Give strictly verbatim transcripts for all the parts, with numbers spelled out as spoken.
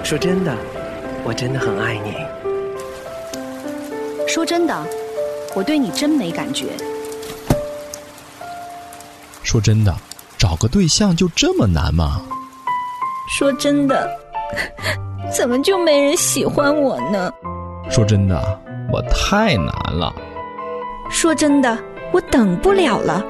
说真的，我真的很爱你。 说真的，我对你真没感觉。 说真的，找个对象就这么难吗？ 说真的，怎么就没人喜欢我呢？ 说真的，我太难了。 说真的，我等不了了。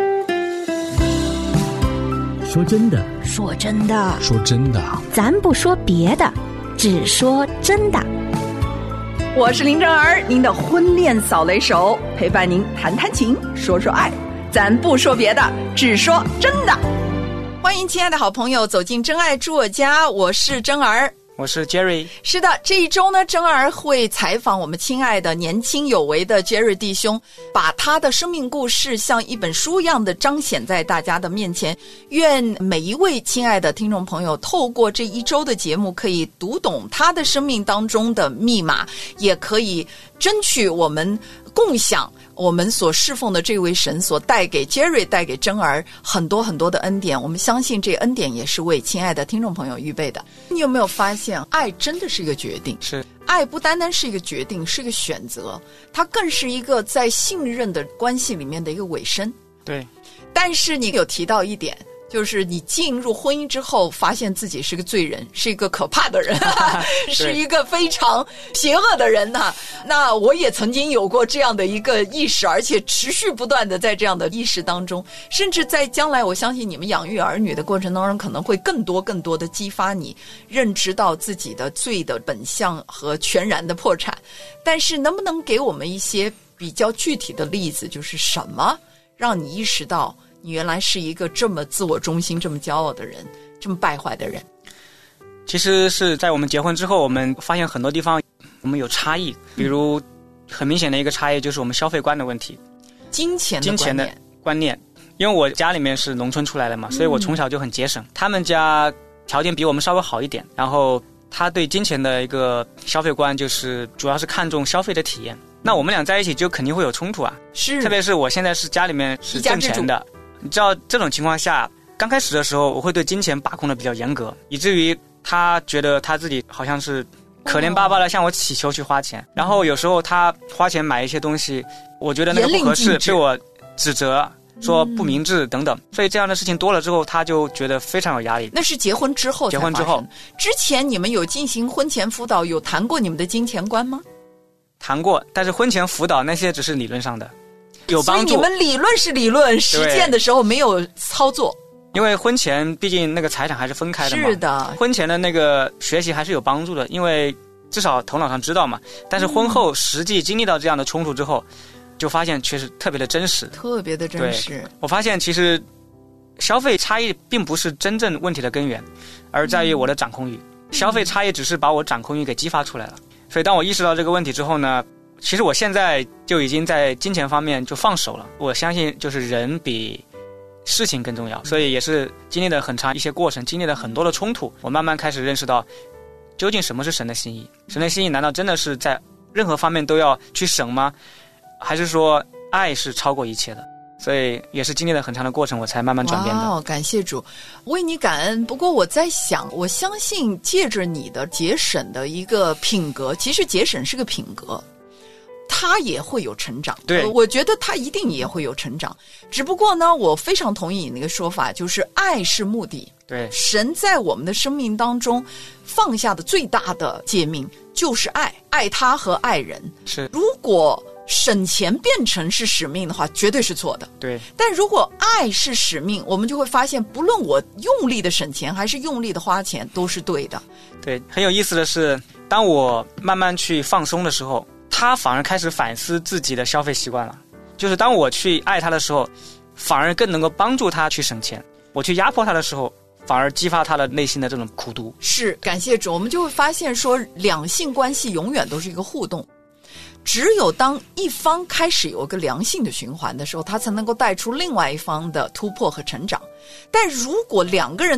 说真的， 说真的， 说真的， 咱不说别的，只说真的。 我是林正儿，您的婚恋扫雷手，陪伴您谈谈情，说说爱，咱不说别的，只说真的。欢迎亲爱的好朋友走进真爱住我家，我是真儿， 我是 Jerry。 是的，这一周呢，真儿会采访我们亲爱的年轻有为的 Jerry 弟兄，把他的生命故事像一本书一样的彰显在大家的面前。愿每一位亲爱的听众朋友透过这一周的节目，可以读懂他的生命当中的密码，也可以争取我们共享我们所侍奉的这位神所带给 Jerry 带给真儿很多很多的恩典。我们相信这恩典也是为亲爱的听众朋友预备的。你有没有发现，爱真的是一个决定？ 是， 爱不单单是一个决定，是一个选择，它更是一个在信任的关系里面的一个尾声。 对。 但是你有提到一点，就是你进入婚姻之后发现自己是个罪人，是一个可怕的人是一个非常邪恶的人呐、啊。那我也曾经有过这样的一个意识，而且持续不断的在这样的意识当中，甚至在将来我相信你们养育儿女的过程当中，可能会更多更多的激发你认知到自己的罪的本相和全然的破产。但是能不能给我们一些比较具体的例子，就是什么让你意识到你原来是一个这么自我中心、这么骄傲的人，这么败坏的人？ 其实是在我们结婚之后，我们发现很多地方我们有差异，比如很明显的一个差异就是我们消费观的问题， 金钱的金钱的观念。因为我家里面是农村出来的嘛，所以我从小就很节省。嗯、他们家条件比我们稍微好一点，然后他对金钱的一个消费观就是主要是看重消费的体验。那我们俩在一起就肯定会有冲突啊， 是， 特别是我现在是家里面是挣钱的。你知道这种情况下，刚开始的时候我会对金钱把控的比较严格，以至于他觉得他自己好像是可怜巴巴的向我祈求去花钱、哦、然后有时候他花钱买一些东西，我觉得那个不合适，被我指责说不明智等等、嗯、所以这样的事情多了之后，他就觉得非常有压力。 那是结婚之后才发生。结婚之后，之前你们有进行婚前辅导，有谈过你们的金钱观吗？ 谈过，但是婚前辅导那些只是理论上的，有帮助。 所以你们理论是理论，实践的时候没有操作。 因为婚前毕竟那个财产还是分开的嘛， 是的， 婚前的那个学习还是有帮助的，因为至少头脑上知道嘛。但是婚后实际经历到这样的冲突之后、嗯、就发现确实特别的真实， 特别的真实。 我发现其实消费差异并不是真正问题的根源，而在于我的掌控欲、嗯、消费差异只是把我掌控欲给激发出来了。所以当我意识到这个问题之后呢，其实我现在就已经在金钱方面就放手了。我相信就是人比事情更重要，所以也是经历了很长一些过程，经历了很多的冲突，我慢慢开始认识到究竟什么是神的心意。神的心意难道真的是在任何方面都要去省吗？还是说爱是超过一切的？所以也是经历了很长的过程，我才慢慢转变的。 哦，感谢主，为你感恩。不过我在想，我相信借着你的节省的一个品格，其实节省是个品格，他也会有成长。 对， 我觉得他一定也会有成长。只不过呢，我非常同意你那个说法，就是爱是目的。 对， 神在我们的生命当中放下的最大的诫命就是爱，爱他和爱人。 是， 如果省钱变成是使命的话，绝对是错的。 对， 但如果爱是使命，我们就会发现，不论我用力的省钱还是用力的花钱，都是对的。 对，很有意思的是，当我慢慢去放松的时候，他反而开始反思自己的消费习惯了。就是当我去爱他的时候，反而更能够帮助他去省钱；我去压迫他的时候，反而激发他的内心的这种苦毒。 是，感谢主，我们就会发现说，两性关系永远都是一个互动。只有当一方开始有一个良性的循环的时候，他才能够带出另外一方的突破和成长。但如果两个人都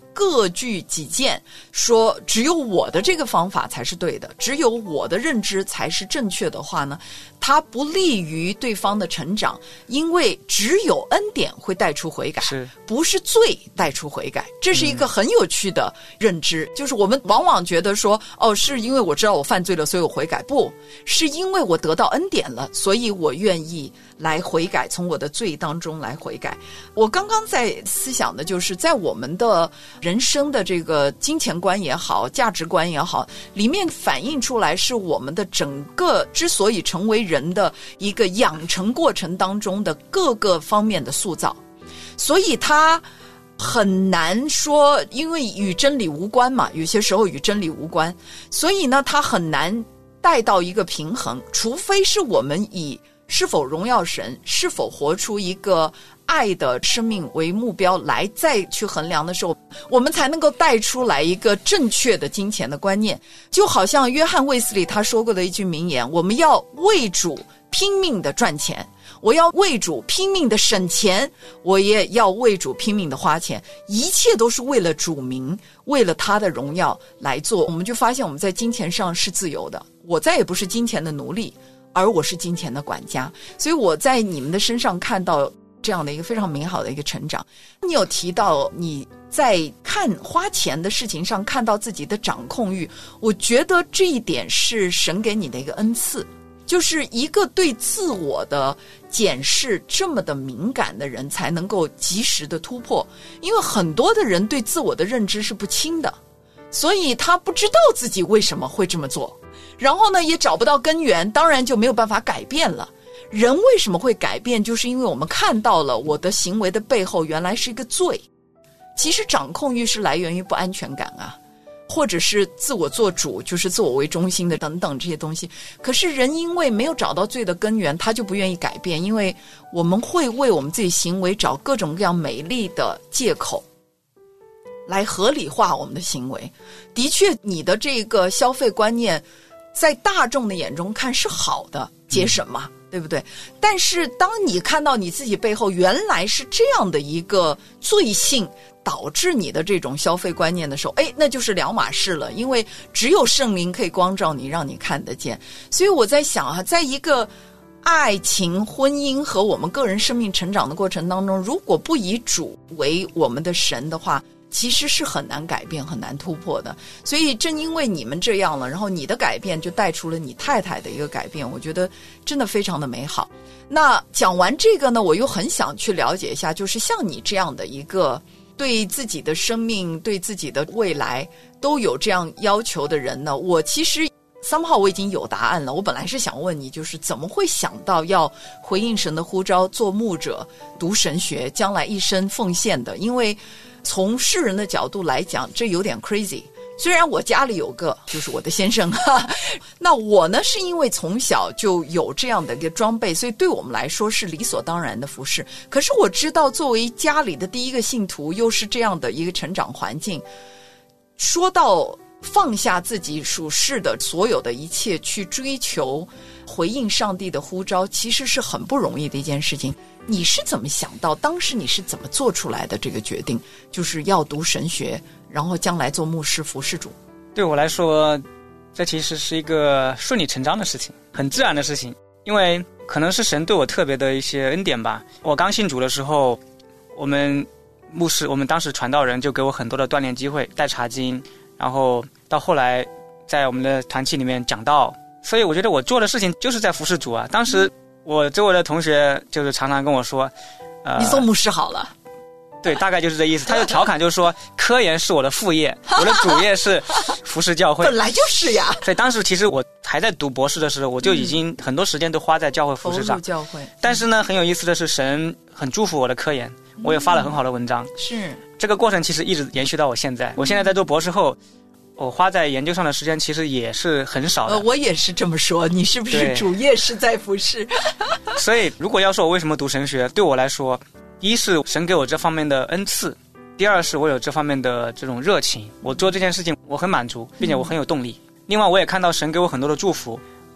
各据己见，说只有我的这个方法才是对的，只有我的认知才是正确的话呢，它不利于对方的成长，因为只有恩典会带出悔改， 是不是罪带出悔改？这是一个很有趣的认知，嗯、就是我们往往觉得说，哦，是因为我知道我犯罪了，所以我悔改，不是因为我得到恩典了，所以我愿意来悔改，从我的罪当中来悔改。我刚刚在思想的就是在我们的人生的这个金钱观也好，价值观也好，里面反映出来是我们的整个之所以成为人的一个养成过程当中的各个方面的塑造，所以它很难说，因为与真理无关嘛，有些时候与真理无关，所以呢它很难带到一个平衡，除非是我们以是否荣耀神，是否活出一个爱的生命为目标来再去衡量的时候，我们才能够带出来一个正确的金钱的观念。就好像约翰卫斯理他说过的一句名言，我们要为主拼命的赚钱，我要为主拼命的省钱，我也要为主拼命的花钱，一切都是为了主名，为了他的荣耀来做。我们就发现我们在金钱上是自由的，我再也不是金钱的奴隶，而我是金钱的管家。所以我在你们的身上看到这样的一个非常美好的一个成长。你有提到你在看花钱的事情上看到自己的掌控欲，我觉得这一点是神给你的一个恩赐，就是一个对自我的检视这么的敏感的人才能够及时的突破。因为很多的人对自我的认知是不清的，所以他不知道自己为什么会这么做，然后呢也找不到根源，当然就没有办法改变了。人为什么会改变，就是因为我们看到了我的行为的背后原来是一个罪。其实掌控欲是来源于不安全感啊，或者是自我做主，就是自我为中心的等等这些东西。可是人因为没有找到罪的根源，他就不愿意改变，因为我们会为我们自己行为找各种各样美丽的借口来合理化我们的行为。的确你的这个消费观念在大众的眼中看是好的，节省嘛、嗯对不对？但是当你看到你自己背后原来是这样的一个罪性导致你的这种消费观念的时候，哎，那就是两码事了，因为只有圣灵可以光照你，让你看得见。所以我在想啊，在一个爱情、婚姻和我们个人生命成长的过程当中，如果不以主为我们的神的话，其实是很难改变，很难突破的。所以正因为你们这样了，然后你的改变就带出了你太太的一个改变，我觉得真的非常的美好。那讲完这个呢，我又很想去了解一下，就是像你这样的一个对自己的生命、对自己的未来都有这样要求的人呢，我其实somehow我已经有答案了。我本来是想问你，就是怎么会想到要回应神的呼召，做牧者、读神学，将来一生奉献的？因为从世人的角度来讲，这有点 crazy。虽然我家里有个，就是我的先生，哈，那我呢是因为从小就有这样的一个装备，所以对我们来说是理所当然的服事。可是我知道，作为家里的第一个信徒，又是这样的一个成长环境，说到放下自己属世的所有的一切，去追求回应上帝的呼召，其实是很不容易的一件事情。你是怎么想到，当时你是怎么做出来的这个决定，就是要读神学，然后将来做牧师服侍主？ 对我来说，这其实是一个顺理成章的事情，很自然的事情，因为可能是神对我特别的一些恩典吧。我刚信主的时候，我们牧师，我们当时传道人就给我很多的锻炼机会，带查经，然后到后来在我们的团契里面讲道，所以我觉得我做的事情就是在服侍主啊。当时我周围的同学就是常常跟我说，呃， 你做牧师好了。 对，大概就是这意思。他就调侃，就是说科研是我的副业，我的主业是服侍教会。 本来就是呀。 所以当时其实我还在读博士的时候，我就已经很多时间都花在教会服侍上。 投入教会。 但是呢，很有意思的是，神很祝福我的科研，我也发了很好的文章。 是。 这个过程其实一直延续到我现在。我现在在做博士后，我花在研究上的时间其实也是很少的。 呃，我也是这么说。你是不是主业是在服侍？ 所以，如果要说我为什么读神学，对我来说，一是神给我这方面的恩赐，第二是我有这方面的这种热情，我做这件事情我很满足，并且我很有动力。另外，我也看到神给我很多的祝福，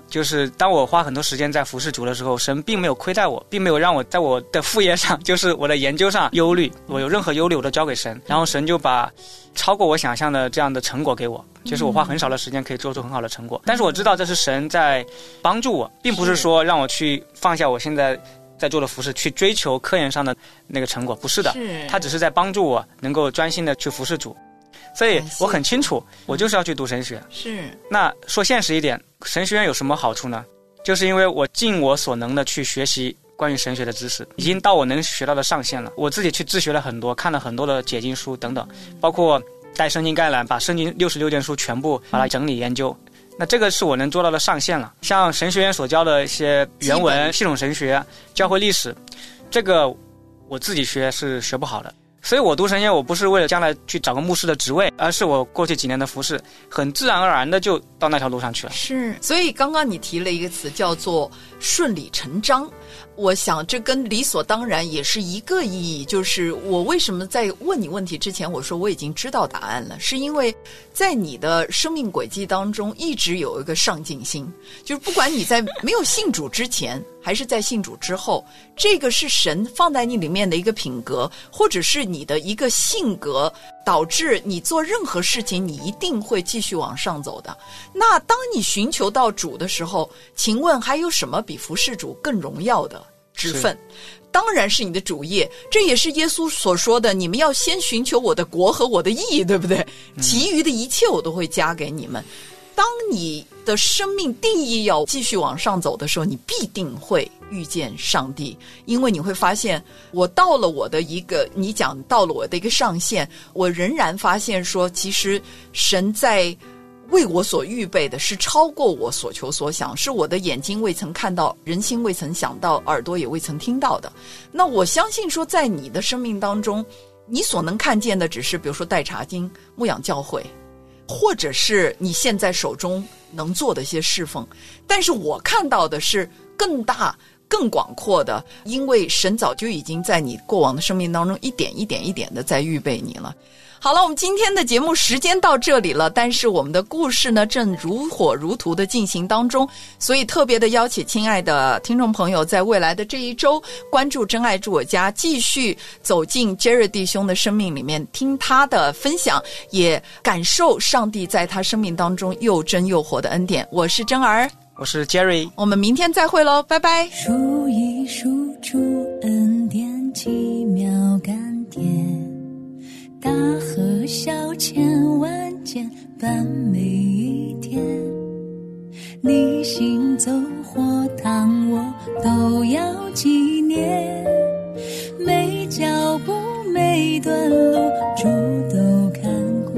就是当我花很多时间在服侍主的时候，神并没有亏待我，并没有让我在我的副业上，就是我的研究上忧虑，我有任何忧虑我都交给神，然后神就把超过我想象的这样的成果给我，就是我花很少的时间可以做出很好的成果。但是我知道这是神在帮助我，并不是说让我去放下我现在在做的服侍去追求科研上的那个成果，不是的，他只是在帮助我能够专心的去服侍主。所以我很清楚我就是要去读神学。 是。 那说现实一点，神学院有什么好处呢？就是因为我尽我所能的去学习关于神学的知识，已经到我能学到的上限了。我自己去自学了很多，看了很多的解经书等等，包括带圣经概览，把圣经六十六卷书全部把它整理研究，那这个是我能做到的上限了。像神学院所教的一些原文、系统神学、教会历史，这个我自己学是学不好的。所以我读神学，我不是为了将来去找个牧师的职位，而是我过去几年的服侍，很自然而然的就到那条路上去了。 是，所以刚刚你提了一个词叫做顺理成章，我想这跟理所当然也是一个意义。就是我为什么在问你问题之前，我说我已经知道答案了，是因为在你的生命轨迹当中一直有一个上进心，就是不管你在没有信主之前还是在信主之后，这个是神放在你里面的一个品格，或者是你的一个性格，导致你做任何事情你一定会继续往上走的。那当你寻求到主的时候，请问还有什么比服侍主更荣耀的职分？当然是你的主业，这也是耶稣所说的，你们要先寻求我的国和我的义，对不对？其余的一切我都会加给你们。当你的生命定义要继续往上走的时候，你必定会遇见上帝，因为你会发现我到了我的一个，你讲到了我的一个上限，我仍然发现说其实神在为我所预备的是超过我所求所想，是我的眼睛未曾看到，人心未曾想到，耳朵也未曾听到的。那我相信说在你的生命当中，你所能看见的只是比如说带查经、牧养教会，或者是你现在手中能做的一些侍奉，但是我看到的是更大更广阔的，因为神早就已经在你过往的生命当中一点一点一点的在预备你了。好了，我们今天的节目时间到这里了，但是我们的故事呢正如火如荼的进行当中，所以特别的邀请亲爱的听众朋友，在未来的这一周关注真爱住我家，继续走进 Jerry 弟兄的生命里面，听他的分享，也感受上帝在他生命当中又真又活的恩典。我是真儿， 我是 Jerry， 我们明天再会咯，拜拜。 数一数出恩典奇妙甘甜，大河小千万件伴每一天，你行走或躺卧都要纪念，每脚步每段路主都看顾。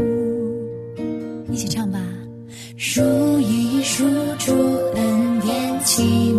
一起唱吧。数一数出恩典奇